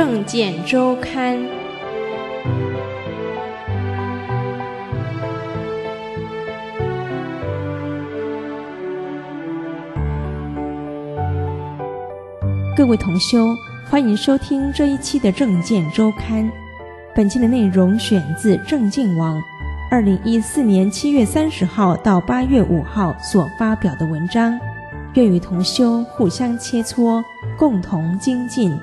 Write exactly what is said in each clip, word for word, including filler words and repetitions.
证件周刊》。各位同修，欢迎收听这一期的证件周刊。本期的内容选自证件网二零一四年七月三十号到八月五号所发表的文章，愿与同修互相切磋，共同精进。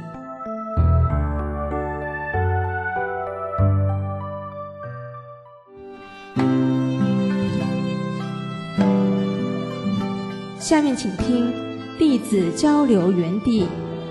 下面请听弟子交流园地。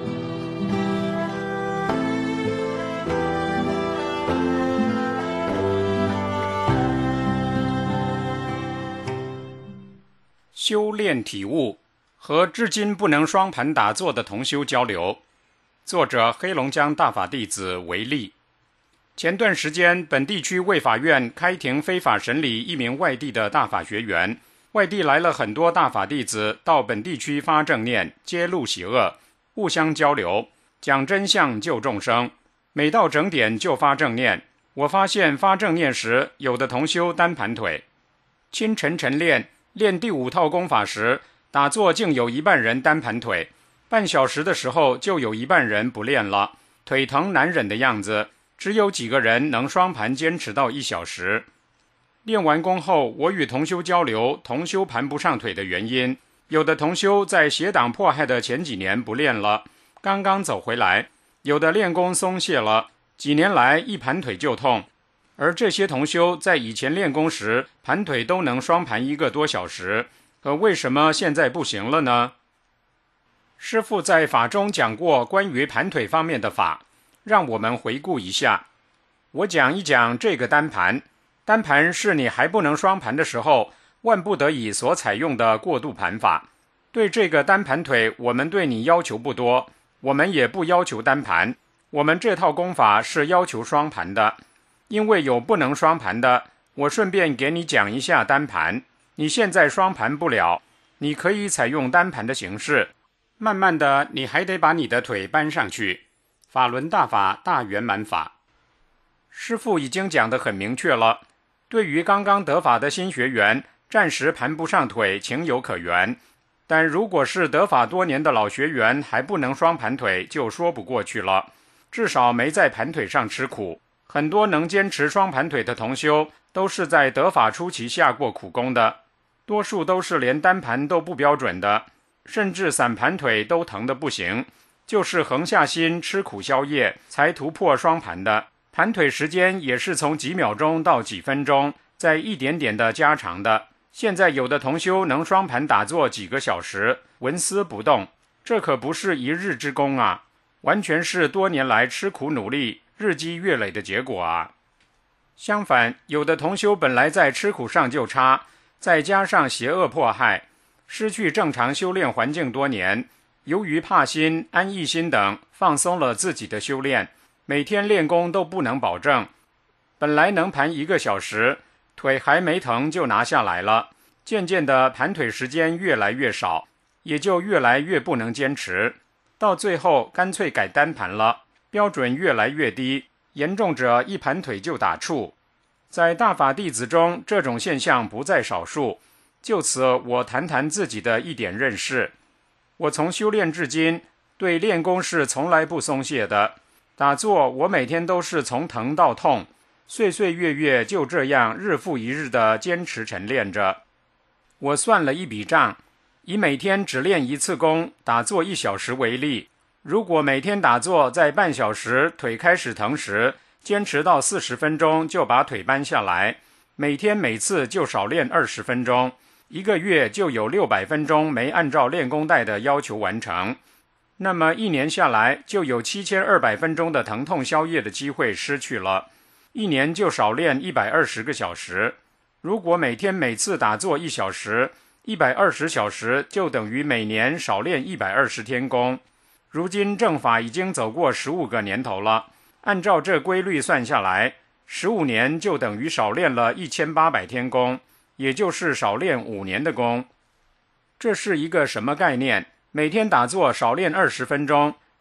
修炼体悟和至今不能双盘打坐的同修交流。作者黑龙江大法弟子为例。前段时间，本地区卫法院开庭非法审理一名外地的大法学员，外地来了很多大法弟子到本地区发正念，揭露喜恶，互相交流，讲真相救众生。每到整点就发正念。我发现发正念时，有的同修单盘腿，清晨晨练练第五套功法时，打坐竟有一半人单盘腿，半小时的时候就有一半人不练了，腿疼难忍的样子，只有几个人能双盘坚持到一小时。练完功后，我与同修交流同修盘不上腿的原因，有的同修在邪党迫害的前几年不练了，刚刚走回来，有的练功松懈了，几年来一盘腿就痛。而这些同修在以前练功时盘腿都能双盘一个多小时，可为什么现在不行了呢？师父在法中讲过关于盘腿方面的法，让我们回顾一下。我讲一讲这个单盘。单盘是你还不能双盘的时候，万不得已所采用的过渡盘法。对这个单盘腿，我们对你要求不多，我们也不要求单盘，我们这套功法是要求双盘的。因为有不能双盘的，我顺便给你讲一下单盘。你现在双盘不了，你可以采用单盘的形式，慢慢的你还得把你的腿搬上去。法轮大法大圆满法，师父已经讲得很明确了。对于刚刚得法的新学员，暂时盘不上腿情有可原，但如果是得法多年的老学员还不能双盘腿，就说不过去了，至少没在盘腿上吃苦。很多能坚持双盘腿的同修都是在得法初期下过苦功的，多数都是连单盘都不标准的，甚至散盘腿都疼得不行，就是横下心吃苦消业才突破双盘的。盘腿时间也是从几秒钟到几分钟，再一点点的加长的。现在有的同修能双盘打坐几个小时，纹丝不动，这可不是一日之功啊，完全是多年来吃苦努力日积月累的结果啊。相反，有的同修本来在吃苦上就差，再加上邪恶迫害，失去正常修炼环境多年，由于怕心、安逸心等，放松了自己的修炼，每天练功都不能保证。本来能盘一个小时，腿还没疼就拿下来了，渐渐的盘腿时间越来越少，也就越来越不能坚持，到最后干脆改单盘了，标准越来越低，严重者一盘腿就打怵。在大法弟子中，这种现象不在少数。就此我谈谈自己的一点认识。我从修炼至今，对练功是从来不松懈的。打坐我每天都是从疼到痛，岁岁月月就这样日复一日的坚持晨练着。我算了一笔账，以每天只练一次功，打坐一小时为例，如果每天打坐在半小时腿开始疼时，坚持到四十分钟就把腿搬下来，每天每次就少练二十分钟，一个月就有六百分钟没按照练功带的要求完成。那么一年下来就有七千二百分钟的疼痛消业的机会失去了，一年就少练一百二十个小时。如果每天每次打坐一小时，一百二十小时就等于每年少练一百二十天功。如今正法已经走过十五个年头了，按照这规律算下来，十五年就等于少练了一千八百天功，也就是少练五年的功。这是一个什么概念？每天打坐少练二十分钟，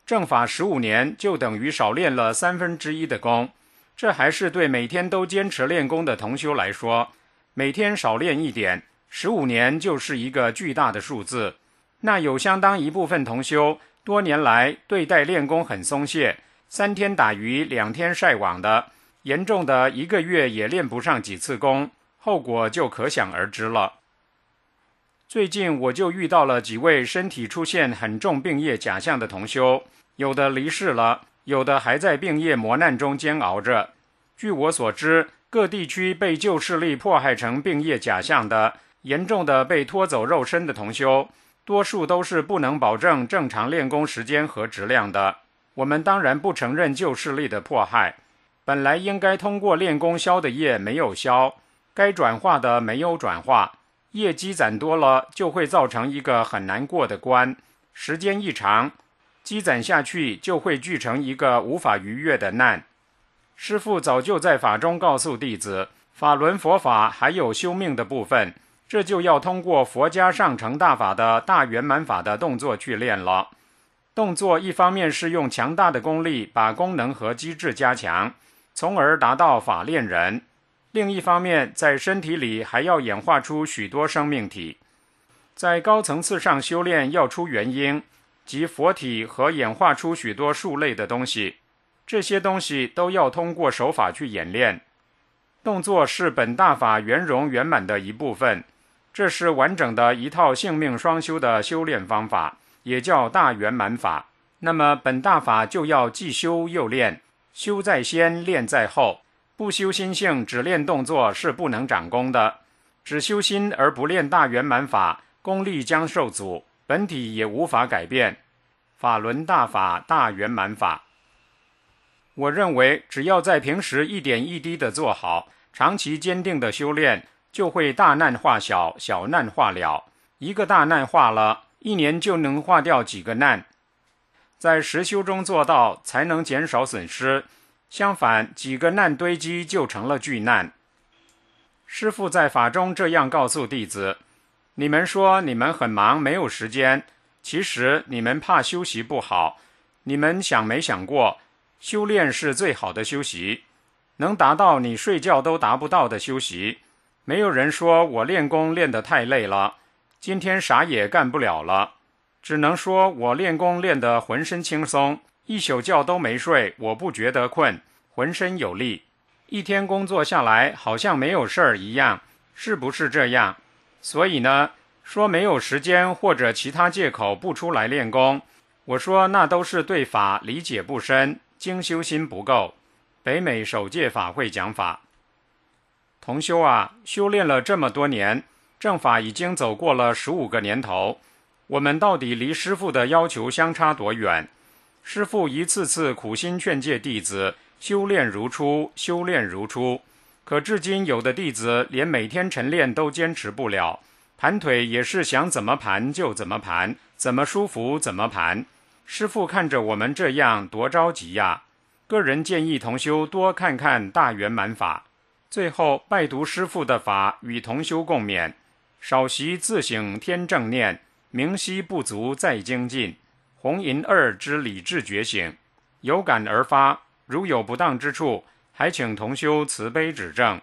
正法十五年就等于少练了三分之一的功。这还是对每天都坚持练功的同修来说，每天少练一点，十五年就是一个巨大的数字。那有相当一部分同修多年来对待练功很松懈，三天打鱼两天晒网的，严重的一个月也练不上几次功，后果就可想而知了。最近我就遇到了几位身体出现很重病业假象的同修，有的离世了，有的还在病业磨难中煎熬着。据我所知，各地区被旧势力迫害成病业假象的，严重的被拖走肉身的同修，多数都是不能保证正常练功时间和质量的。我们当然不承认旧势力的迫害，本来应该通过练功消的业没有消，该转化的没有转化，业积攒多了就会造成一个很难过的关，时间一长，积攒下去就会聚成一个无法逾越的难。师父早就在法中告诉弟子，法轮佛法还有修命的部分，这就要通过佛家上乘大法的大圆满法的动作去练了。动作一方面是用强大的功力把功能和机制加强，从而达到法练人；另一方面，在身体里还要演化出许多生命体。在高层次上修炼要出元婴，即佛体和演化出许多数类的东西，这些东西都要通过手法去演练。动作是本大法圆融圆满的一部分，这是完整的一套性命双修的修炼方法，也叫大圆满法。那么本大法就要既修又练，修在先，练在后。不修心性，只练动作是不能长功的。只修心而不练大圆满法，功力将受阻，本体也无法改变。法轮大法大圆满法，我认为只要在平时一点一滴的做好，长期坚定的修炼，就会大难化小，小难化了。一个大难化了，一年就能化掉几个难。在实修中做到，才能减少损失。相反，几个难堆积就成了巨难。师父在法中这样告诉弟子，你们说你们很忙，没有时间，其实你们怕休息不好。你们想没想过，修炼是最好的休息，能达到你睡觉都达不到的休息。没有人说我练功练得太累了，今天啥也干不了了，只能说我练功练得浑身轻松，一宿觉都没睡，我不觉得困，浑身有力，一天工作下来好像没有事儿一样，是不是这样？所以呢，说没有时间或者其他借口不出来练功，我说那都是对法理解不深，精修心不够。北美首届法会讲法。同修啊，修炼了这么多年，正法已经走过了十五个年头，我们到底离师父的要求相差多远？师父一次次苦心劝诫弟子修炼如初，修炼如初，可至今有的弟子连每天晨练都坚持不了，盘腿也是想怎么盘就怎么盘，怎么舒服怎么盘。师父看着我们这样多着急呀！个人建议同修多看看大圆满法，最后拜读师父的法与同修共勉，少习自省天正念，明晰不足再精进，红银二之理智觉醒，有感而发，如有不当之处，还请同修慈悲指正。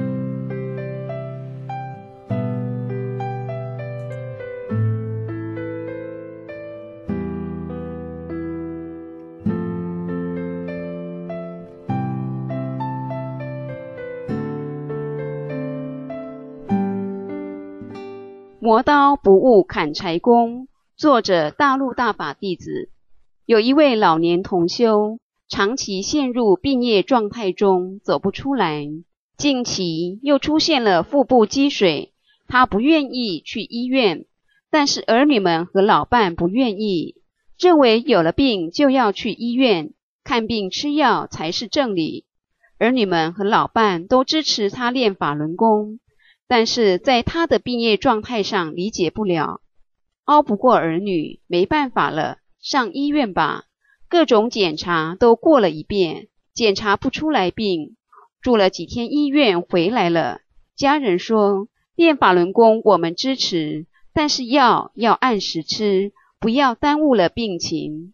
磨刀不误砍柴工，作者大陆大法弟子。有一位老年同修，长期陷入病业状态中走不出来，近期又出现了腹部积水，他不愿意去医院，但是儿女们和老伴不愿意，认为有了病就要去医院，看病吃药才是正理。儿女们和老伴都支持他练法轮功，但是在他的病业状态上理解不了，拗不过儿女，没办法了，上医院吧。各种检查都过了一遍，检查不出来病，住了几天医院回来了。家人说，练法轮功我们支持，但是药要按时吃，不要耽误了病情。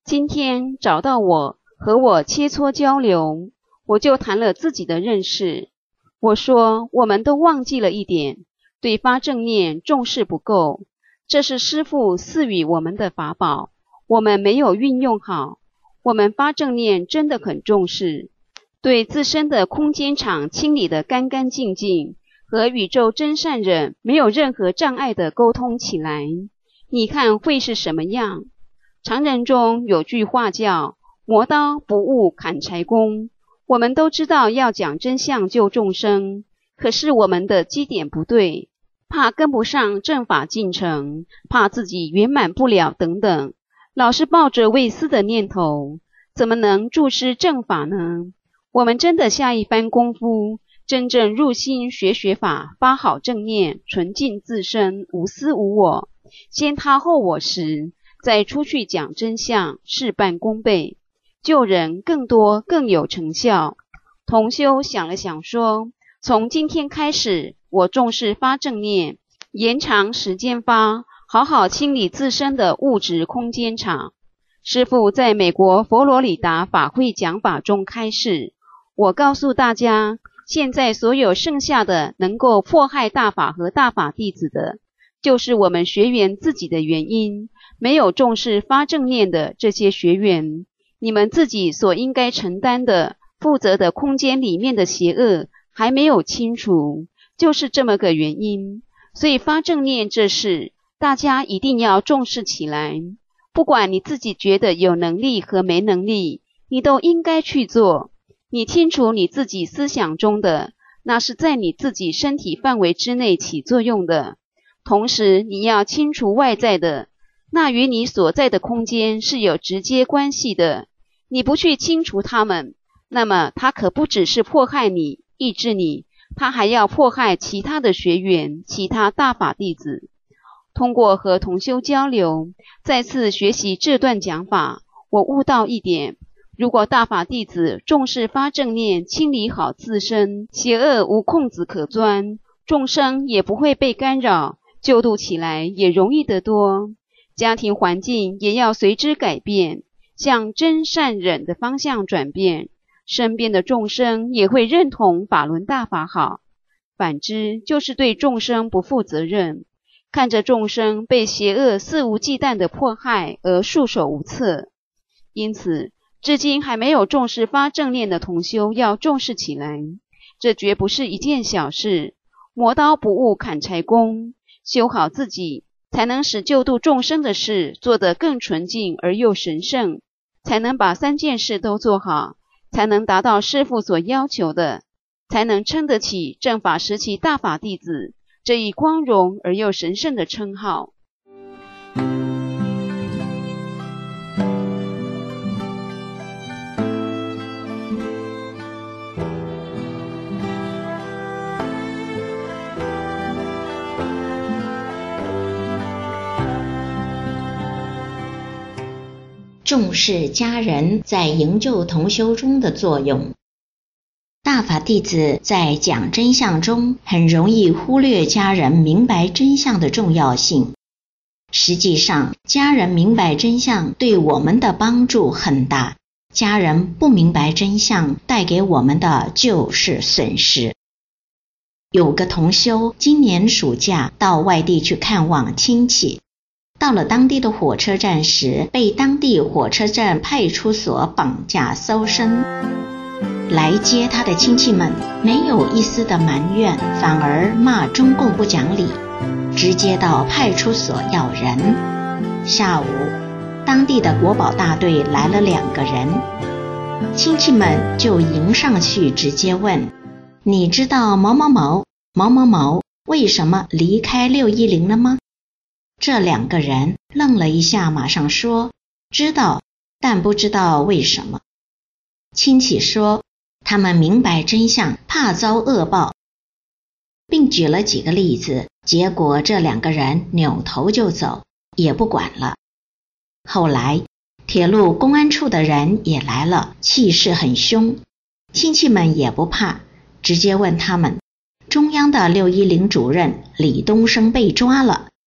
今天找到我和我切磋交流，我就谈了自己的认识。我说我们都忘记了一点，对发正念重视不够，这是师父赐予我们的法宝，我们没有运用好。我们发正念真的很重视，对自身的空间场清理得干干净净，和宇宙真善忍没有任何障碍的沟通起来，你看会是什么样？常人中有句话叫磨刀不误砍柴工，我们都知道要讲真相救众生，可是我们的基点不对，怕跟不上正法进程，怕自己圆满不了等等，老是抱着为私的念头，怎么能助师正法呢？我们真的下一番功夫，真正入心学学法，发好正念，纯净自身，无私无我，先他后我时，再出去讲真相，事半功倍，救人更多更有成效。同修想了想说，从今天开始，我重视发正念，延长时间发，好好清理自身的物质空间场。师父在美国佛罗里达法会讲法中开示，我告诉大家，现在所有剩下的能够迫害大法和大法弟子的，就是我们学员自己的原因，没有重视发正念的这些学员，你们自己所应该承担的负责的空间里面的邪恶还没有清除，就是这么个原因。所以发正念这事，大家一定要重视起来，不管你自己觉得有能力和没能力，你都应该去做。你清除你自己思想中的，那是在你自己身体范围之内起作用的，同时你要清除外在的，那与你所在的空间是有直接关系的。你不去清除它们，那么它可不只是迫害你、抑制你，它还要迫害其他的学员、其他大法弟子。通过和同修交流，再次学习这段讲法，我悟到一点，如果大法弟子重视发正念，清理好自身，邪恶无空子可钻，众生也不会被干扰，救度起来也容易得多。家庭环境也要随之改变，向真善忍的方向转变，身边的众生也会认同法轮大法好。反之，就是对众生不负责任，看着众生被邪恶肆无忌惮的迫害而束手无策。因此，至今还没有重视发正念的同修要重视起来，这绝不是一件小事。磨刀不误砍柴工，修好自己，才能使救度众生的事做得更纯净而又神圣，才能把三件事都做好，才能达到师父所要求的，才能撑得起正法时期大法弟子这一光荣而又神圣的称号。 重视家人在营救同修中的作用。大法弟子在讲真相中很容易忽略家人明白真相的重要性。实际上，家人明白真相对我们的帮助很大，家人不明白真相带给我们的就是损失。有个同修今年暑假到外地去看望亲戚，到了当地的火车站时，被当地火车站派出所绑架搜身。来接他的亲戚们没有一丝的埋怨，反而骂中共不讲理，直接到派出所要人。下午，当地的国保大队来了两个人，亲戚们就迎上去直接问：你知道某某某某某某为什么离开六一零了吗？这两个人愣了一下，马上说知道，但不知道为什么。亲戚说他们明白真相，怕遭恶报，并举了几个例子，结果这两个人扭头就走，也不管了。后来铁路公安处的人也来了，气势很凶，亲戚们也不怕，直接问他们：中央的六一零主任李东生被抓了，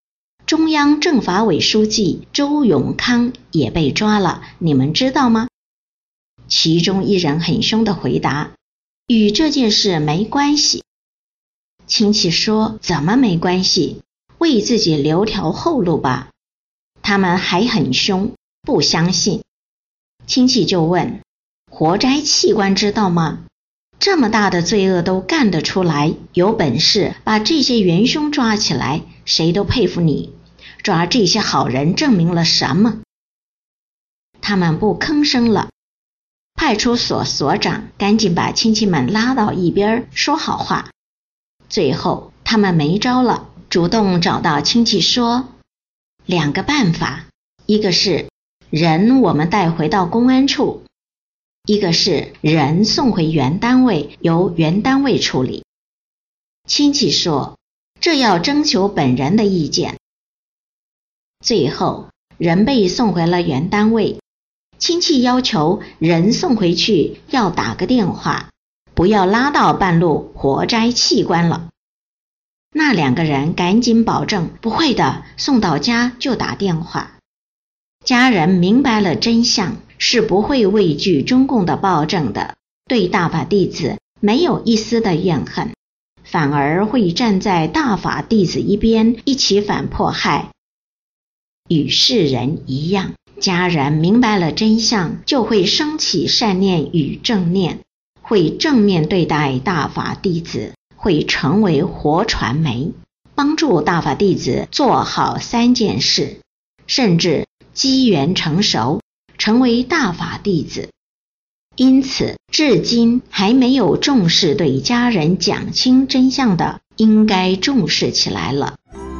中央政法委书记周永康也被抓了，你们知道吗？其中一人很凶地回答，与这件事没关系。亲戚说，怎么没关系？为自己留条后路吧。他们还很凶，不相信。亲戚就问，活摘器官知道吗？这么大的罪恶都干得出来，有本事把这些元凶抓起来，谁都佩服你。抓这些好人证明了什么？他们不吭声了。派出所所长赶紧把亲戚们拉到一边说好话。最后他们没招了，主动找到亲戚说，两个办法，一个是人我们带回到公安处，一个是人送回原单位，由原单位处理。亲戚说，这要征求本人的意见。最后人被送回了原单位，亲戚要求人送回去要打个电话，不要拉到半路活摘器官了。那两个人赶紧保证，不会的，送到家就打电话。家人明白了真相，是不会畏惧中共的暴政的，对大法弟子没有一丝的怨恨，反而会站在大法弟子一边，一起反迫害。与世人一样，家人明白了真相，就会升起善念与正念，会正面对待大法弟子，会成为活传媒，帮助大法弟子做好三件事，甚至机缘成熟，成为大法弟子。因此至今还没有重视对家人讲清真相的，应该重视起来了。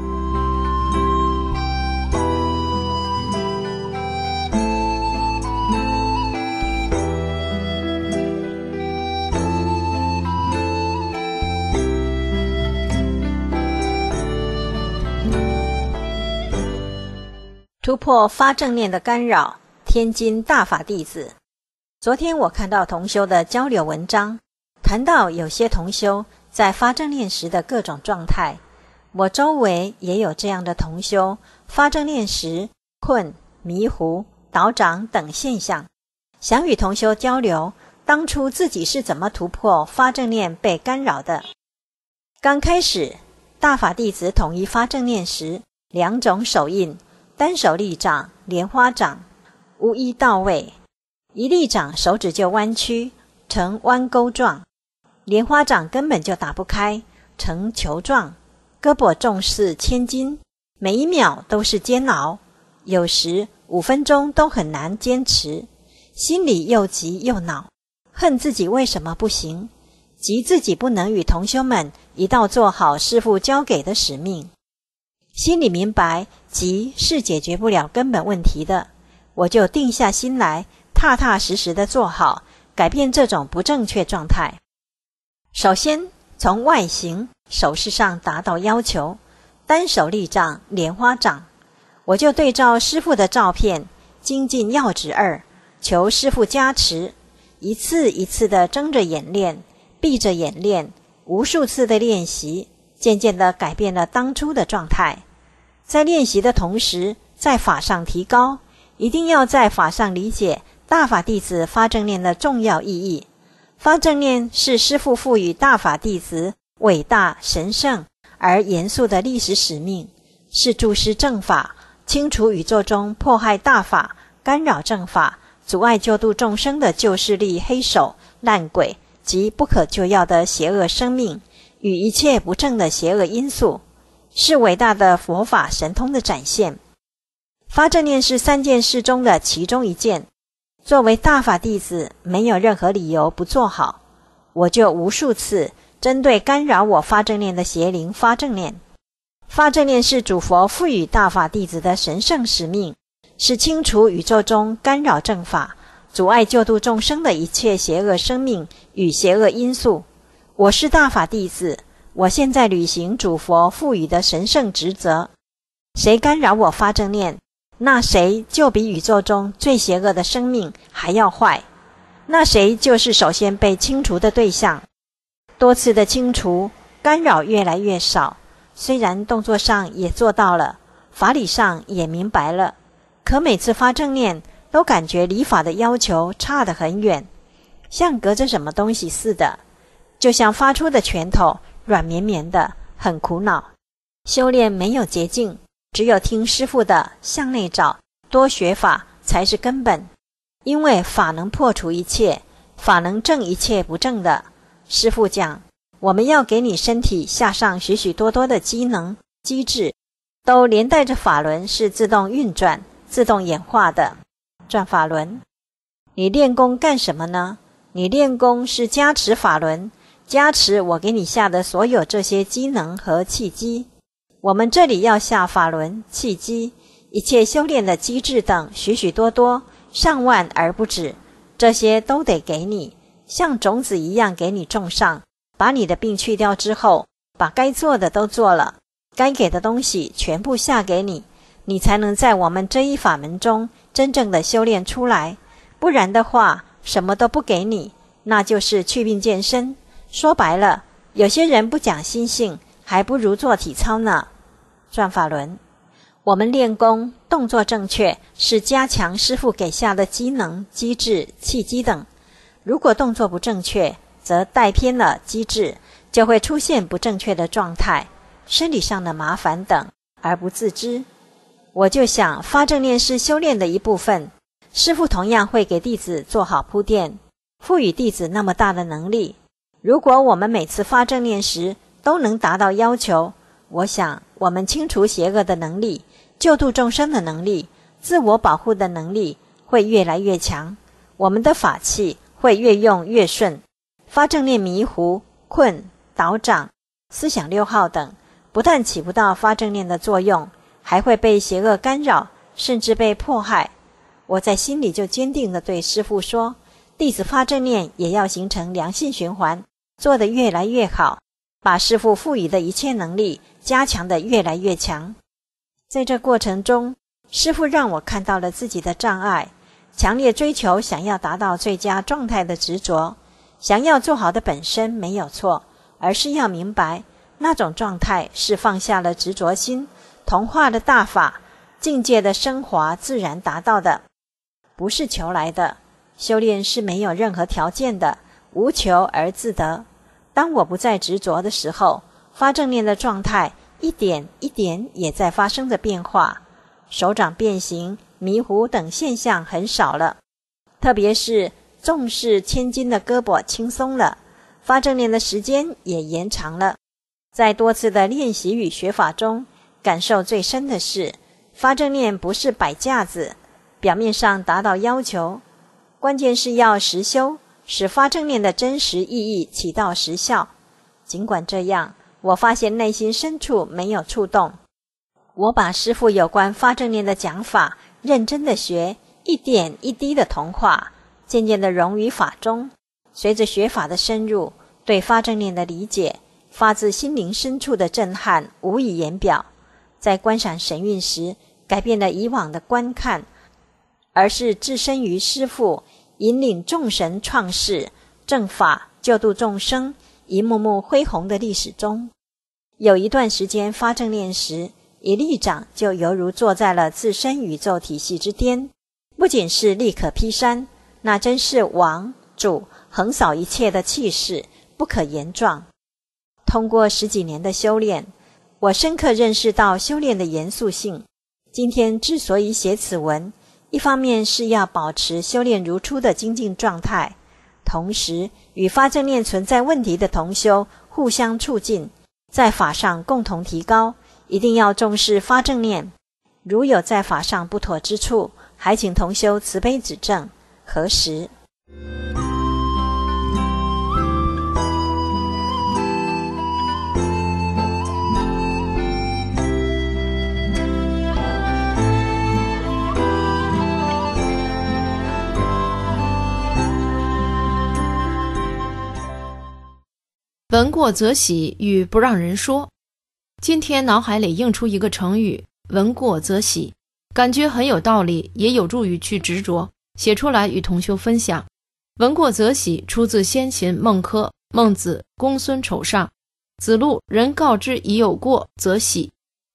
突破发正念的干扰，天津大法弟子。昨天我看到同修的交流文章，谈到有些同修在发正念时的各种状态。我周围也有这样的同修，发正念时困、迷糊、倒掌等现象。想与同修交流，当初自己是怎么突破发正念被干扰的。刚开始大法弟子统一发正念时，两种手印，单手立掌、莲花掌，无一到位。一立掌手指就弯曲，呈弯钩状；莲花掌根本就打不开，呈球状。胳膊重似千斤，每一秒都是煎熬，有时五分钟都很难坚持。心里又急又恼，恨自己为什么不行，急自己不能与同修们一道做好师父交给的使命。心里明白急是解决不了根本问题的，我就定下心来，踏踏实实地做好，改变这种不正确状态。首先从外形手势上达到要求，单手立掌、莲花掌，我就对照师父的照片，精进要旨二，求师父加持，一次一次地睁着眼练，闭着眼练，无数次的练习，渐渐地改变了当初的状态。在练习的同时，在法上提高，一定要在法上理解大法弟子发正念的重要意义。发正念是师父赋予大法弟子伟大、神圣而严肃的历史使命，是注释正法，清除宇宙中迫害大法、干扰正法、阻碍救度众生的旧势力、黑手、烂鬼及不可救药的邪恶生命与一切不正的邪恶因素，是伟大的佛法神通的展现。发正念是三件事中的其中一件，作为大法弟子，没有任何理由不做好。我就无数次针对干扰我发正念的邪灵发正念。发正念是主佛赋予大法弟子的神圣使命，是清除宇宙中干扰正法、阻碍救度众生的一切邪恶生命与邪恶因素。我是大法弟子，我现在履行主佛赋予的神圣职责。谁干扰我发正念，那谁就比宇宙中最邪恶的生命还要坏，那谁就是首先被清除的对象。多次的清除，干扰越来越少，虽然动作上也做到了， 法理上也明白了，可每次发正念都感觉离法的要求差得很远，像隔着什么东西似的，就像发出的拳头软绵绵的，很苦恼。修炼没有捷径，只有听师父的，向内找，多学法才是根本。因为法能破除一切，法能正一切不正的。师父讲，我们要给你身体下上许许多多的机能机制，都连带着法轮是自动运转自动演化的。转法轮，你练功干什么呢？你练功是加持法轮，加持我给你下的所有这些机能和契机。我们这里要下法轮、契机，一切修炼的机制等许许多多，上万而不止，这些都得给你，像种子一样给你种上，把你的病去掉之后，把该做的都做了，该给的东西全部下给你，你才能在我们这一法门中真正的修炼出来。不然的话，什么都不给你，那就是去病健身。说白了，有些人不讲心性，还不如做体操呢。转法轮，我们练功动作正确，是加强师父给下的机能、机制、契机等。如果动作不正确，则带偏了机制，就会出现不正确的状态，生理上的麻烦等，而不自知。我就想，发正念是修炼的一部分，师父同样会给弟子做好铺垫，赋予弟子那么大的能力。如果我们每次发正念时都能达到要求，我想我们清除邪恶的能力、救度众生的能力、自我保护的能力会越来越强，我们的法器会越用越顺。发正念迷糊、困、倒掌、思想六号等，不但起不到发正念的作用，还会被邪恶干扰，甚至被迫害。我在心里就坚定地对师父说，弟子发正念也要形成良性循环，做得越来越好，把师父赋予的一切能力加强得越来越强。在这过程中，师父让我看到了自己的障碍，强烈追求想要达到最佳状态的执着。想要做好的本身没有错，而是要明白那种状态是放下了执着心，同化的大法，境界的升华自然达到的，不是求来的。修炼是没有任何条件的，无求而自得。当我不再执着的时候，发正念的状态一点一点也在发生着变化，手掌变形、迷糊等现象很少了，特别是重视千斤的胳膊轻松了，发正念的时间也延长了。在多次的练习与学法中，感受最深的是，发正念不是摆架子，表面上达到要求，关键是要实修，使发正念的真实意义起到实效。尽管这样，我发现内心深处没有触动。我把师父有关发正念的讲法认真的学，一点一滴的同化，渐渐的融于法中。随着学法的深入，对发正念的理解，发自心灵深处的震撼无以言表。在观赏神韵时，改变了以往的观看，而是置身于师父引领众神创世、正法救度众生一幕幕恢宏的历史中。有一段时间发正念时，一立掌就犹如坐在了自身宇宙体系之巅，不仅是力可劈山，那真是王主横扫一切的气势，不可言状。通过十几年的修炼，我深刻认识到修炼的严肃性。今天之所以写此文，一方面是要保持修炼如初的精进状态，同时与发正念存在问题的同修互相促进，在法上共同提高。一定要重视发正念，如有在法上不妥之处，还请同修慈悲指正，核实。 闻过则喜与不让人说。今天脑海里映出一个成语，闻过则喜，感觉很有道理，也有助于去执着，写出来与同修分享。闻过则喜出自先秦孟轲，孟子公孙丑上，子路人告知已有过则喜，过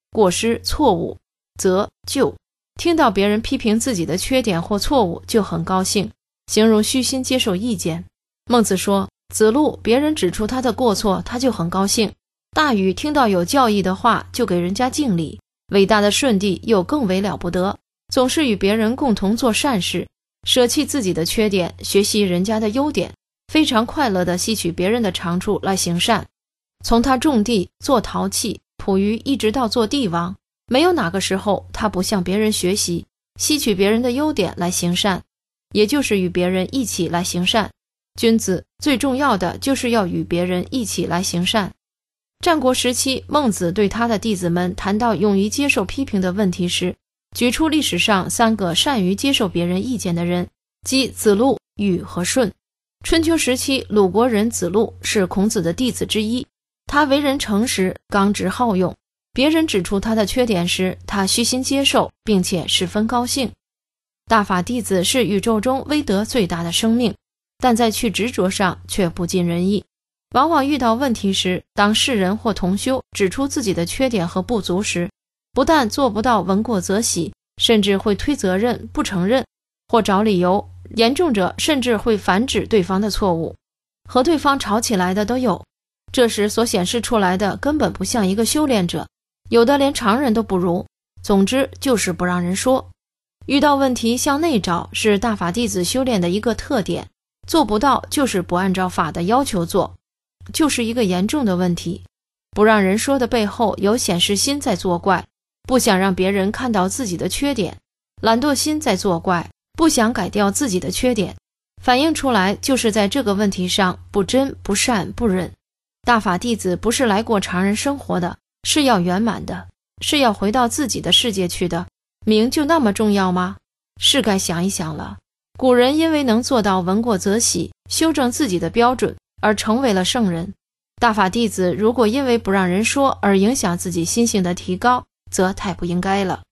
过失、错误、责、咎。听到别人批评自己的缺点或错误就很高兴，形容虚心接受意见。孟子说，子路别人指出他的过错，他就很高兴。大禹听到有教义的话就给人家敬礼。伟大的舜帝又更为了不得，总是与别人共同做善事，舍弃自己的缺点，学习人家的优点，非常快乐地吸取别人的长处来行善。从他种地、做陶器、捕鱼，一直到做帝王，没有哪个时候他不向别人学习，吸取别人的优点来行善，也就是与别人一起来行善。君子最重要的就是要与别人一起来行善。战国时期，孟子对他的弟子们谈到勇于接受批评的问题时，举出历史上三个善于接受别人意见的人，即子路、禹和舜。春秋时期，鲁国人子路是孔子的弟子之一，他为人诚实，刚直好勇，别人指出他的缺点时，他虚心接受，并且十分高兴。大法弟子是宇宙中威德最大的生命，但在去执着上却不尽人意。往往遇到问题时，当世人或同修指出自己的缺点和不足时，不但做不到闻过则喜，甚至会推责任、不承认，或找理由，严重者甚至会反指对方的错误，和对方吵起来的都有。这时所显示出来的根本不像一个修炼者，有的连常人都不如。总之就是不让人说。遇到问题向内找是大法弟子修炼的一个特点，做不到就是不按照法的要求做，就是一个严重的问题。不让人说的背后有显示心在作怪，不想让别人看到自己的缺点，懒惰心在作怪，不想改掉自己的缺点，反映出来就是在这个问题上不真、不善、不忍。大法弟子不是来过常人生活的，是要圆满的，是要回到自己的世界去的。名就那么重要吗？是该想一想了。古人因为能做到闻过则喜，修正自己的标准，而成为了圣人。大法弟子如果因为不让人说而影响自己心性的提高，则太不应该了。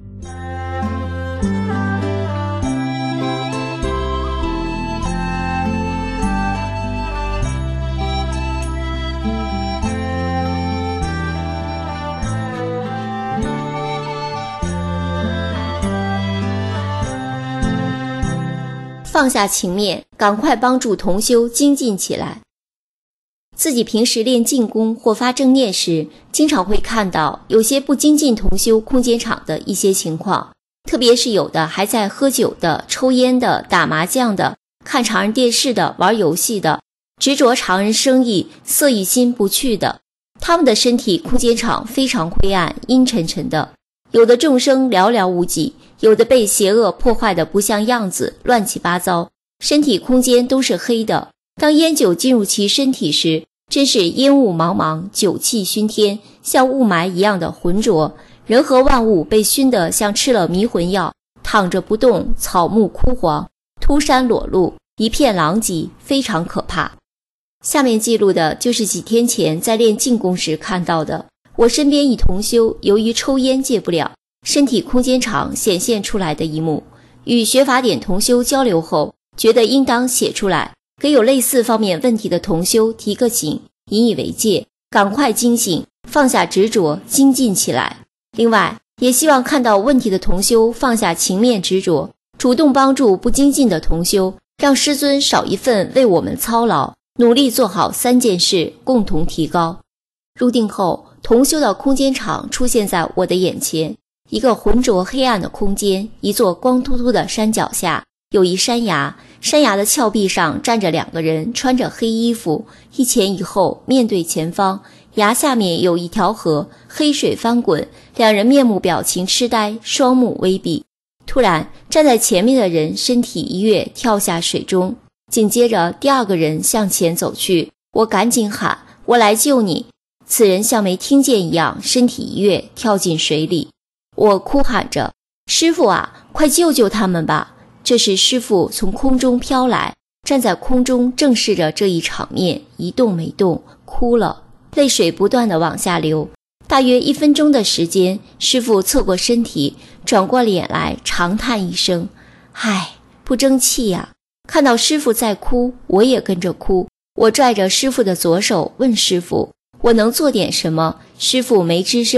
放下情面，赶快帮助同修精进起来。自己平时练静功或发正念时，经常会看到有些不精进同修空间场的一些情况，特别是有的还在喝酒的、抽烟的、打麻将的、看常人电视的、玩游戏的，执着常人生意、色欲心不去的，他们的身体空间场非常灰暗、阴沉沉的，有的众生寥寥无几，有的被邪恶破坏的不像样子，乱七八糟，身体空间都是黑的。当烟酒进入其身体时，真是烟雾茫茫，酒气熏天，像雾霾一样的浑浊，人和万物被熏得像吃了迷魂药，躺着不动，草木枯黄，秃山裸露，一片狼藉，非常可怕。下面记录的就是几天前在练静功时看到的。我身边一同修由于抽烟戒不了，身体空间场显现出来的一幕，与学法典同修交流后，觉得应当写出来，给有类似方面问题的同修提个醒，引以为戒，赶快惊醒，放下执着，精进起来。另外，也希望看到问题的同修放下情面执着，主动帮助不精进的同修，让师尊少一份为我们操劳，努力做好三件事，共同提高。入定后，同修的空间场出现在我的眼前，一个浑浊黑暗的空间，一座光秃秃的山脚下，有一山崖，山崖的峭壁上站着两个人，穿着黑衣服，一前一后，面对前方。崖下面有一条河，黑水翻滚，两人面目表情痴呆，双目微闭。突然，站在前面的人身体一跃，跳下水中。紧接着，第二个人向前走去，我赶紧喊：“我来救你！”此人像没听见一样，身体一跃，跳进水里。我哭喊着：“师父啊，快救救他们吧！”这时师父从空中飘来，站在空中正视着这一场面，一动没动，哭了，泪水不断地往下流。大约一分钟的时间，师父侧过身体，转过脸来，长叹一声：“唉，不争气呀！”看到师父在哭，我也跟着哭。我拽着师父的左手，问师父：“我能做点什么？”师父没吱声。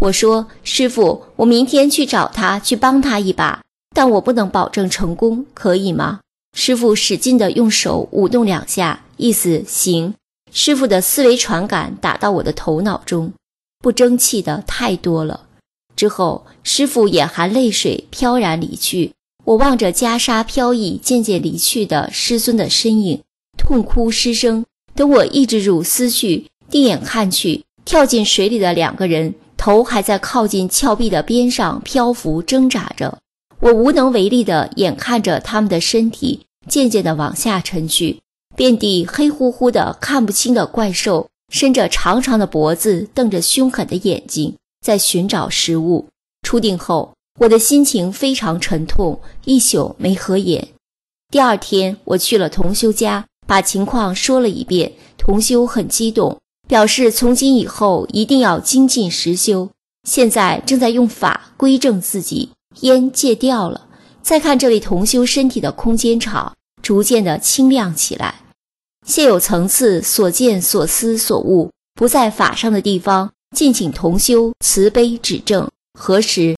我说，师父，我明天去找他，去帮他一把，但我不能保证成功，可以吗？师父使劲地用手舞动两下，意思行。师父的思维传感打到我的头脑中，不争气的太多了。之后，师父眼含泪水飘然离去，我望着袈裟飘逸渐渐离去的师尊的身影，痛哭失声。等我抑制住思绪，定眼看去，跳进水里的两个人头还在靠近峭壁的边上漂浮挣扎着，我无能为力地眼看着他们的身体渐渐地往下沉去，遍地黑乎乎的看不清的怪兽，伸着长长的脖子，瞪着凶狠的眼睛，在寻找食物。出定后，我的心情非常沉痛，一宿没合眼。第二天，我去了同修家，把情况说了一遍。同修很激动，表示从今以后一定要精进实修，现在正在用法归正自己，烟戒掉了。再看这位同修身体的空间场逐渐的清亮起来，现有层次，所见所思所悟不在法上的地方，敬请同修慈悲指正。何时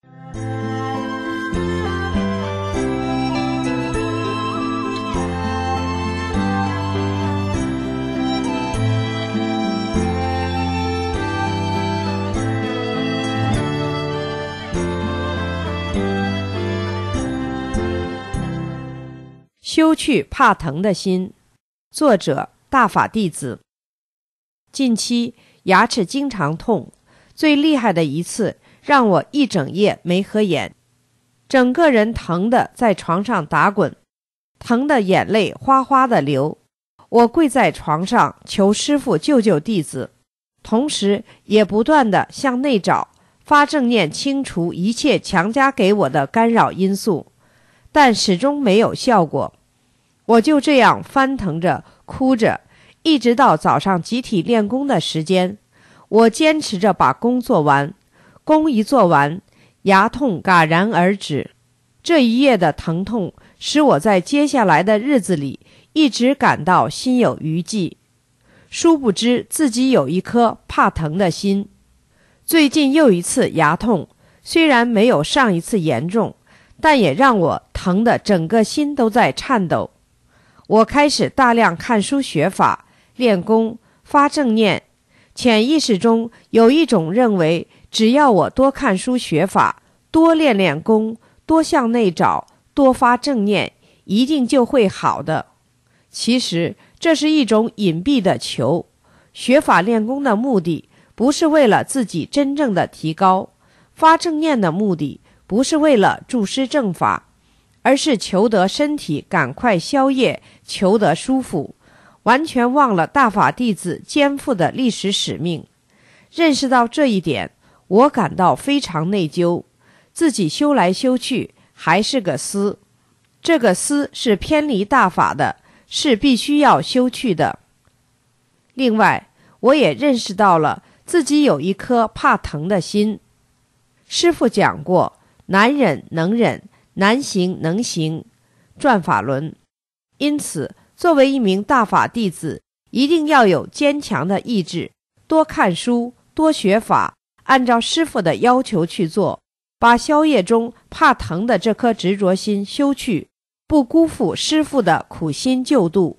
修去怕疼的心，作者大法弟子。近期牙齿经常痛，最厉害的一次让我一整夜没合眼，整个人疼得在床上打滚，疼得眼泪哗哗地流。我跪在床上求师父救救弟子，同时也不断地向内找，发正念清除一切强加给我的干扰因素，但始终没有效果。我就这样翻腾着哭着，一直到早上集体练功的时间，我坚持着把功做完。功一做完，牙痛戛然而止。这一夜的疼痛使我在接下来的日子里一直感到心有余悸，殊不知自己有一颗怕疼的心。最近又一次牙痛，虽然没有上一次严重，但也让我疼得整个心都在颤抖。我开始大量看书学法，练功，发正念，潜意识中有一种认为，只要我多看书学法，多练练功，多向内找，多发正念，一定就会好的。其实这是一种隐蔽的求，学法练功的目的不是为了自己真正的提高，发正念的目的不是为了助师正法，而是求得身体赶快消业，求得舒服，完全忘了大法弟子肩负的历史使命。认识到这一点，我感到非常内疚，自己修来修去还是个私，这个私是偏离大法的，是必须要修去的。另外，我也认识到了自己有一颗怕疼的心。师父讲过，难忍能忍，难行能行，转法轮。因此，作为一名大法弟子，一定要有坚强的意志，多看书，多学法，按照师父的要求去做，把宵夜中怕疼的这颗执着心修去，不辜负师父的苦心救度。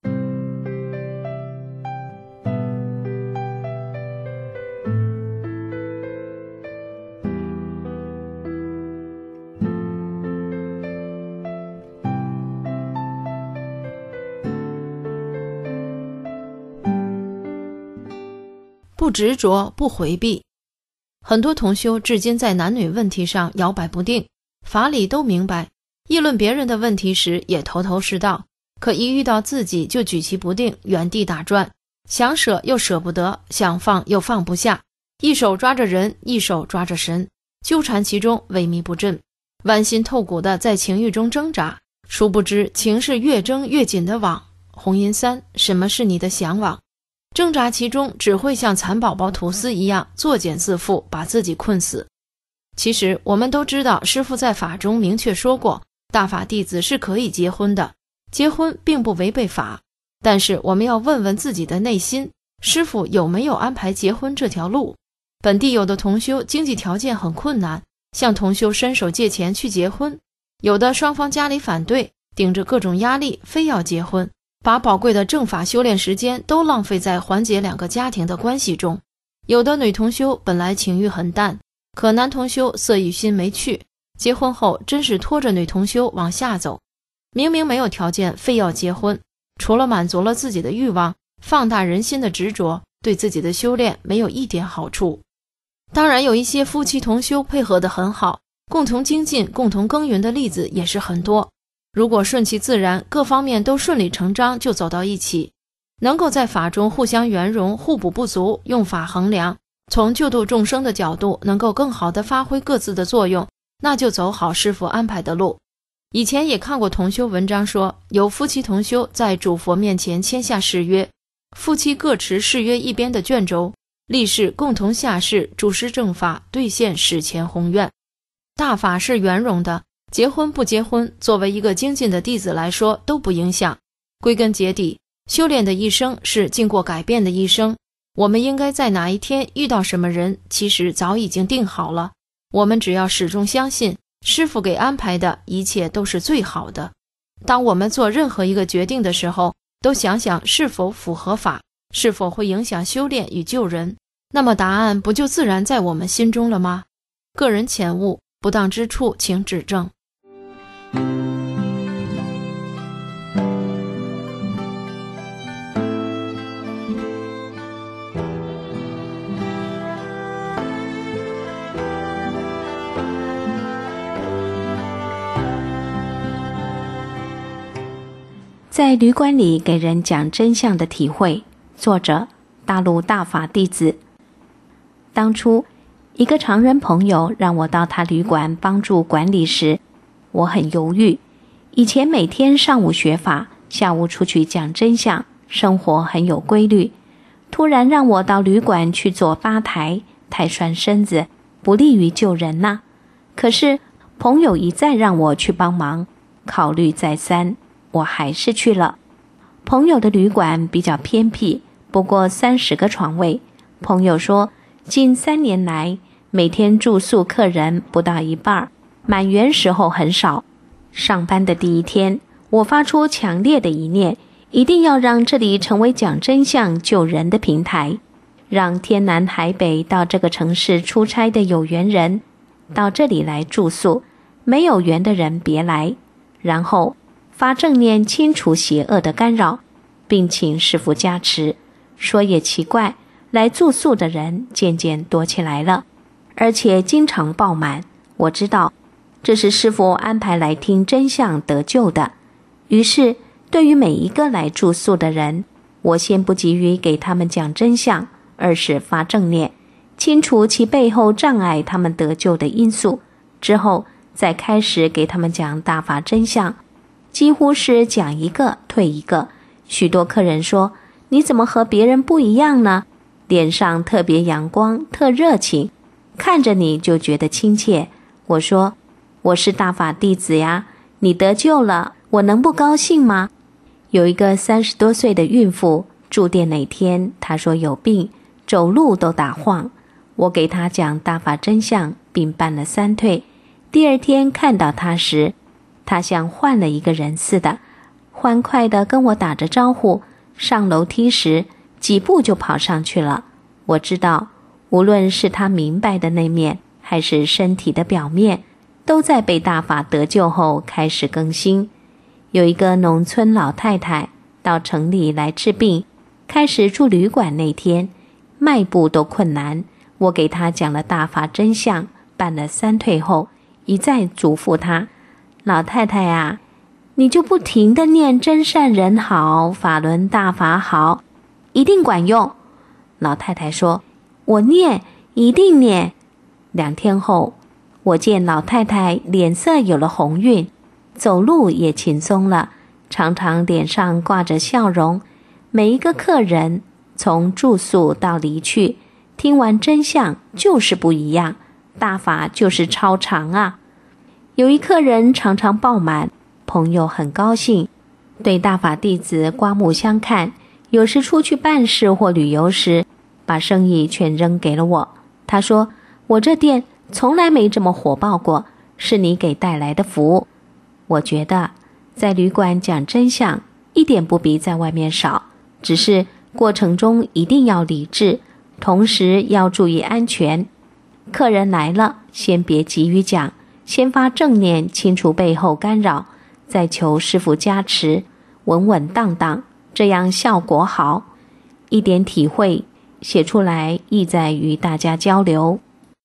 不执着，不回避。很多同修至今在男女问题上摇摆不定，法理都明白，议论别人的问题时也头头是道，可一遇到自己就举棋不定，原地打转，想舍又舍不得，想放又放不下，一手抓着人，一手抓着神，纠缠其中，萎靡不振，剜心透骨的在情欲中挣扎，殊不知情是越挣越紧的网。红银三，什么是你的向往？挣扎其中只会像蚕宝宝吐丝一样作茧自缚，把自己困死。其实我们都知道，师父在法中明确说过，大法弟子是可以结婚的，结婚并不违背法。但是我们要问问自己的内心，师父有没有安排结婚这条路？ 本地有的同修经济条件很困难，向同修伸手借钱去结婚，有的双方家里反对，顶着各种压力非要结婚，把宝贵的正法修炼时间都浪费在缓解两个家庭的关系中。有的女同修本来情欲很淡，可男同修色欲心没去，结婚后真是拖着女同修往下走。明明没有条件非要结婚，除了满足了自己的欲望，放大人心的执着，对自己的修炼没有一点好处。当然有一些夫妻同修配合得很好，共同精进共同耕耘的例子也是很多。如果顺其自然，各方面都顺理成章就走到一起，能够在法中互相圆融，互补不足，用法衡量，从救度众生的角度能够更好地发挥各自的作用，那就走好师父安排的路。以前也看过同修文章说，有夫妻同修在主佛面前签下誓约，夫妻各持誓约一边的卷轴，立誓共同下世主持正法，兑现史前宏愿。大法是圆融的，结婚不结婚，作为一个精进的弟子来说都不影响。归根结底，修炼的一生是经过改变的一生，我们应该在哪一天遇到什么人，其实早已经定好了，我们只要始终相信师父给安排的一切都是最好的。当我们做任何一个决定的时候，都想想是否符合法，是否会影响修炼与救人，那么答案不就自然在我们心中了吗？个人浅悟，不当之处请指正。 在旅馆里给人讲真相的体会，作者大陆大法弟子。当初一个常人朋友让我到他旅馆帮助管理时，我很犹豫。以前每天上午学法，下午出去讲真相，生活很有规律，突然让我到旅馆去做吧台，太拴身子，不利于救人呐。可是朋友一再让我去帮忙，考虑再三，我还是去了。朋友的旅馆比较偏僻，不过三十个床位。朋友说，近三年来，每天住宿客人不到一半，满员时候很少。上班的第一天，我发出强烈的一念，一定要让这里成为讲真相救人的平台，让天南海北到这个城市出差的有缘人到这里来住宿，没有缘的人别来。然后发正念清除邪恶的干扰，并请师父加持。说也奇怪，来住宿的人渐渐多起来了，而且经常爆满。我知道这是师父安排来听真相得救的。于是对于每一个来住宿的人，我先不急于给他们讲真相，而是发正念，清除其背后障碍他们得救的因素，之后再开始给他们讲大法真相。几乎是讲一个退一个。许多客人说，你怎么和别人不一样呢？脸上特别阳光，特热情，看着你就觉得亲切。我说，我是大法弟子呀，你得救了，我能不高兴吗？有一个三十多岁的孕妇住店那天，她说有病，走路都打晃。我给她讲大法真相，并办了三退。第二天看到她时，她像换了一个人似的，欢快地跟我打着招呼，上楼梯时几步就跑上去了。我知道，无论是她明白的那面，还是身体的表面，都在被大法得救后开始更新。有一个农村老太太到城里来治病，开始住旅馆那天，迈步都困难。我给她讲了大法真相，办了三退后，一再嘱咐她，老太太啊，你就不停地念真善人好，法轮大法好，一定管用。老太太说，我念，一定念。两天后，我见老太太脸色有了红晕，走路也轻松了，常常脸上挂着笑容。每一个客人从住宿到离去，听完真相就是不一样，大法就是超常啊。有一客人常常爆满，朋友很高兴，对大法弟子刮目相看。有时出去办事或旅游时，把生意全扔给了我。 他说，我这店从来没这么火爆过，是你给带来的福。我觉得在旅馆讲真相一点不比在外面少，只是过程中一定要理智，同时要注意安全。客人来了，先别急于讲，先发正念，清除背后干扰，再求师父加持，稳稳当当，这样效果好。一点体会写出来，意在与大家交流。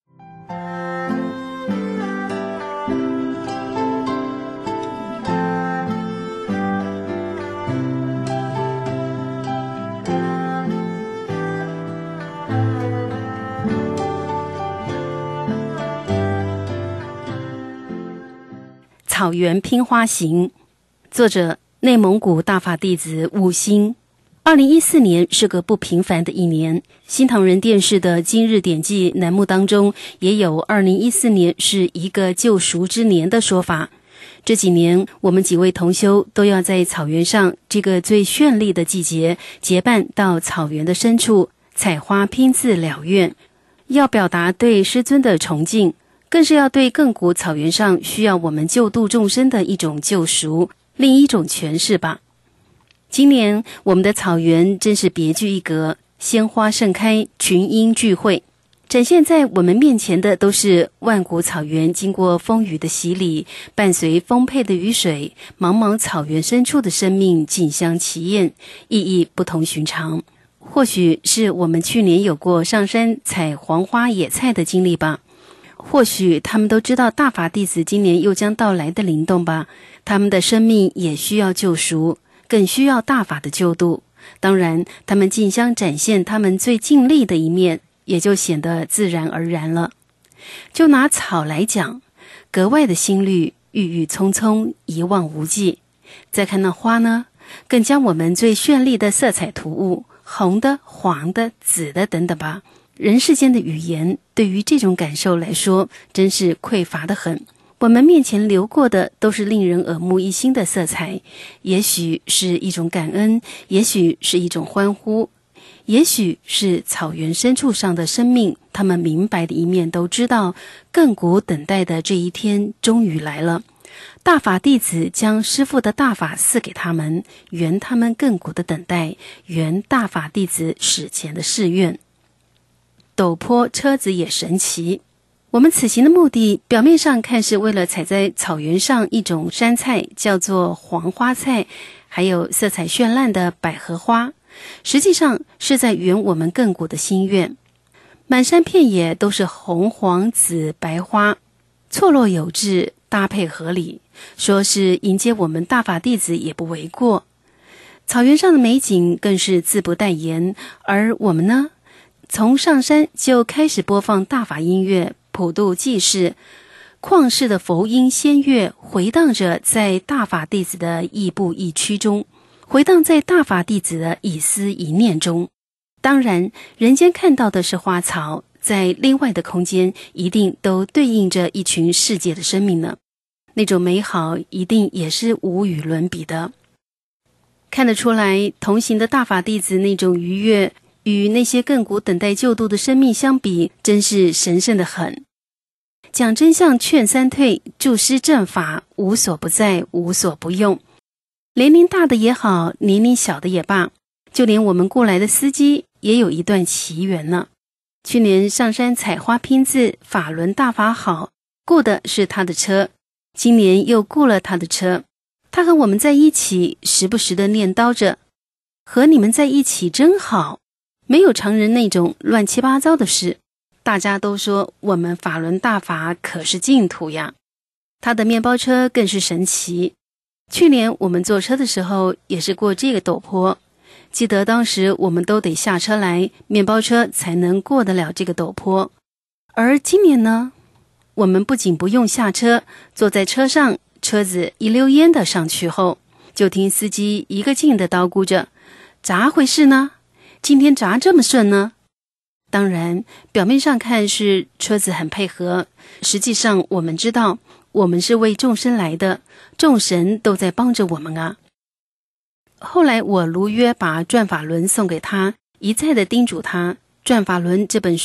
草原拼花行，作者内蒙古大法弟子悟心。二零一四年是个不平凡的一年，新唐人电视的今日点记栏目当中也有二零一四年是一个救赎之年的说法。这几年我们几位同修都要在草原上这个最绚丽的季节结伴到草原的深处采花拼字了愿，要表达对师尊的崇敬，更是要对亘古草原上需要我们救度众生的一种救赎，另一种诠释吧。今年我们的草原真是别具一格，鲜花盛开，群英聚会，展现在我们面前的都是万古草原经过风雨的洗礼，伴随丰沛的雨水，茫茫草原深处的生命竞相奇艳，意义不同寻常。或许是我们去年有过上山采黄花野菜的经历吧，或许他们都知道大法弟子今年又将到来的灵动吧，他们的生命也需要救赎，更需要大法的救度。当然他们竞相展现他们最尽力的一面，也就显得自然而然了。就拿草来讲，格外的心虑，郁郁葱葱，一望无际。再看那花呢，更将我们最绚丽的色彩图物，红的、黄的、紫的等等吧，人世间的语言对于这种感受来说真是匮乏得很。我们面前流过的都是令人耳目一新的色彩，也许是一种感恩，也许是一种欢呼，也许是草原深处上的生命，他们明白的一面都知道，亘古等待的这一天终于来了。大法弟子将师父的大法赐给他们，圆他们亘古的等待，圆大法弟子史前的誓愿。陡坡车子也神奇。我们此行的目的表面上看是为了采在草原上一种山菜，叫做黄花菜，还有色彩绚烂的百合花，实际上是在圆我们亘古的心愿。满山遍野都是红黄紫白花，错落有致，搭配合理，说是迎接我们大法弟子也不为过。草原上的美景更是自不待言，而我们呢，从上山就开始播放大法音乐，普度济世，旷世的佛音仙乐回荡着在大法弟子的亦步亦趋中，回荡在大法弟子的一思一念中。当然人间看到的是花草，在另外的空间一定都对应着一群世界的生命呢，那种美好一定也是无与伦比的。看得出来，同行的大法弟子那种愉悦，与那些亘古等待救度的生命相比，真是神圣的很。讲真相劝三退，助师正法无所不在，无所不用。年龄大的也好，年龄小的也罢，就连我们雇来的司机也有一段奇缘呢。去年上山采花拼字，法轮大法好，雇的是他的车，今年又雇了他的车。他和我们在一起，时不时地念叨着，和你们在一起真好，没有常人那种乱七八糟的事。大家都说我们法轮大法可是净土呀。他的面包车更是神奇，去年我们坐车的时候也是过这个陡坡，记得当时我们都得下车来，面包车才能过得了这个陡坡。而今年呢，我们不仅不用下车，坐在车上，车子一溜烟的上去后，就听司机一个劲的叨咕着，咋回事呢？今天咋这么顺呢？当然表面上看是车子很配合，实际上我们知道我们是为众生来的，众神都在帮着我们啊。后来我如约把转法轮送给他，一再的叮嘱他，转法轮这本书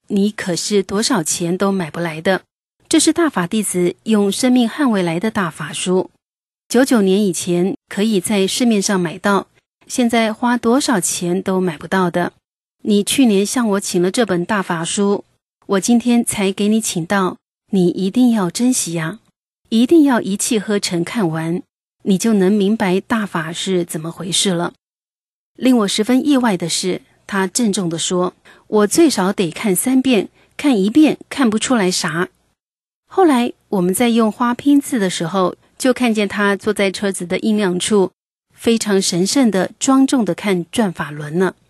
你可是多少钱都买不来的。这是大法弟子用生命捍卫来的大法书，九九年以前可以在市面上买到，现在花多少钱都买不到的。你去年向我请了这本大法书，我今天才给你请到，你一定要珍惜呀，一定要一气呵成看完，你就能明白大法是怎么回事了。令我十分意外的是，他郑重地说，我最少得看三遍，看一遍看不出来啥。后来我们在用花拼字的时候，就看见他坐在车子的阴凉处，非常神圣的庄重的看转法轮呢。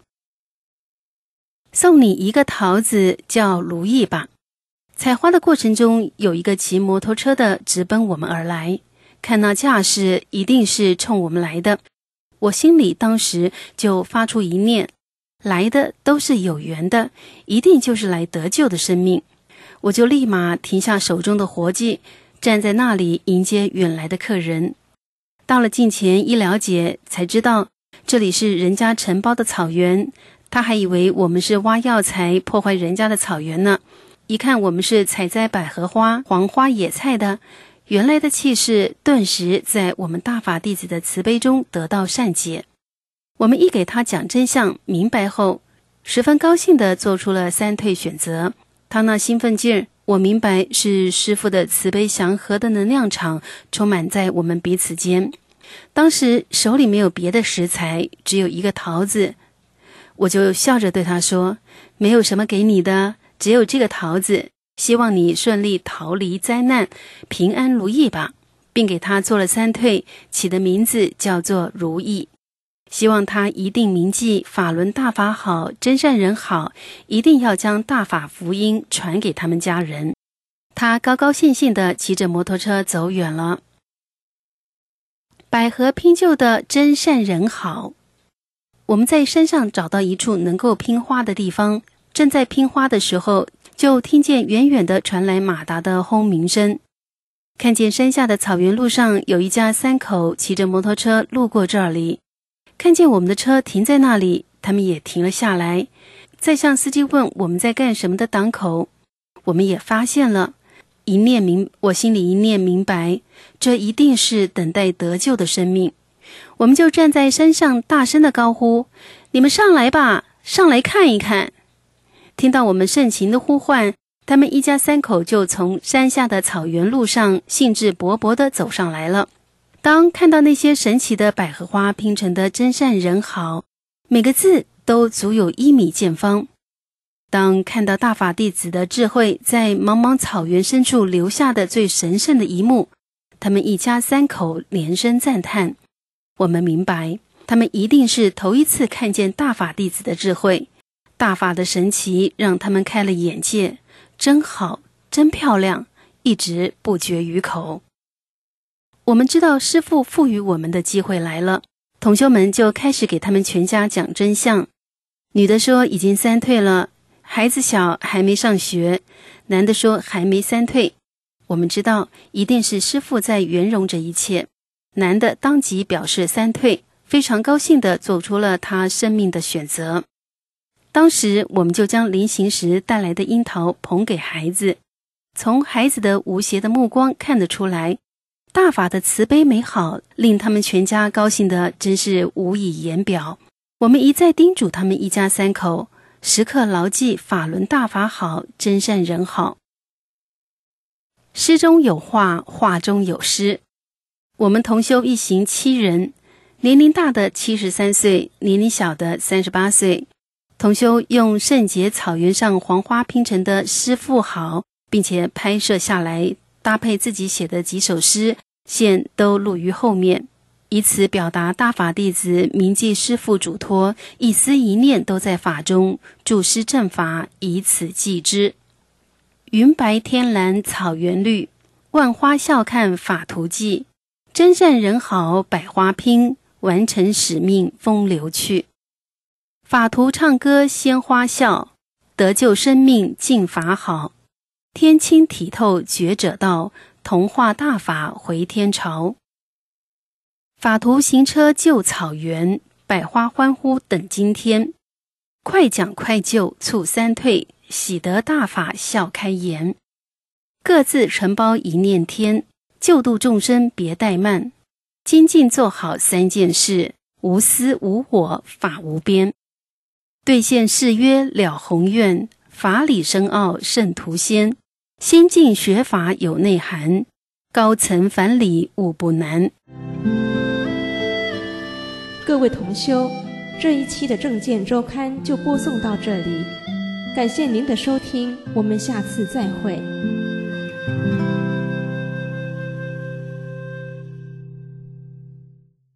送你一个桃子，叫如意吧。采花的过程中，有一个骑摩托车的直奔我们而来，看那架势一定是冲我们来的。我心里当时就发出一念，来的都是有缘的，一定就是来得救的生命。我就立马停下手中的活计，站在那里迎接远来的客人。到了近前一了解，才知道这里是人家承包的草原，他还以为我们是挖药材破坏人家的草原呢。一看我们是采摘百合花、黄花野菜的，原来的气势顿时在我们大法弟子的慈悲中得到善解。我们一给他讲真相明白后，十分高兴地做出了三退选择。他那兴奋劲儿，我明白是师父的慈悲祥和的能量场充满在我们彼此间。当时手里没有别的食材，只有一个桃子，我就笑着对他说，没有什么给你的，只有这个桃子，希望你顺利逃离灾难，平安如意吧，并给他做了三退，起的名字叫做如意。希望他一定铭记法轮大法好，真善人好，一定要将大法福音传给他们家人。他高高兴兴地骑着摩托车走远了。百合拼就的真善人好。我们在山上找到一处能够拼花的地方，正在拼花的时候，就听见远远地传来马达的轰鸣声。看见山下的草原路上有一家三口骑着摩托车路过这里，看见我们的车停在那里，他们也停了下来，再向司机问我们在干什么的档口。我们也发现了，一念明，我心里一念明白，这一定是等待得救的生命。我们就站在山上大声的高呼，你们上来吧，上来看一看。听到我们盛情的呼唤，他们一家三口就从山下的草原路上兴致勃勃地走上来了。当看到那些神奇的百合花拼成的真善人好，每个字都足有一米见方。当看到大法弟子的智慧在茫茫草原深处留下的最神圣的一幕，他们一家三口连声赞叹。我们明白，他们一定是头一次看见大法弟子的智慧，大法的神奇让他们开了眼界，真好，真漂亮，一直不绝于口。我们知道师父赋予我们的机会来了，同修们就开始给他们全家讲真相。女的说已经三退了，孩子小还没上学，男的说还没三退。我们知道一定是师父在圆融这一切。男的当即表示三退，非常高兴地做出了他生命的选择。当时我们就将临行时带来的樱桃捧给孩子，从孩子的无邪的目光看得出来，大法的慈悲美好令他们全家高兴的真是无以言表。我们一再叮嘱他们一家三口，时刻牢记法轮大法好，真善人好。诗中有画，画中有诗。我们同修一行七人，年龄大的七十三岁，年龄小的三十八岁。同修用圣洁草原上黄花拼成的诗赋好，并且拍摄下来，搭配自己写的几首诗，现都录于后面，以此表达大法弟子铭记师父嘱托，一思一念都在法中，注师正法，以此记之。云白天蓝草原绿，万花笑看法图记，真善人好百花拼，完成使命风流去。法图唱歌鲜花笑，得救生命尽法好。天清体透觉者道，同化大法回天朝。法图行车救草原，百花欢呼等今天。快讲快救促三退， 喜得大法笑开颜。各自承包一念天，救度众生别怠慢。精进做好三件事，无私无我法无边。兑现誓约了宏愿，法理深奥胜图仙。先进学法有内涵，高层繁理务不难。 各位同修，这一期的正见周刊就播送到这里，感谢您的收听，我们下次再会。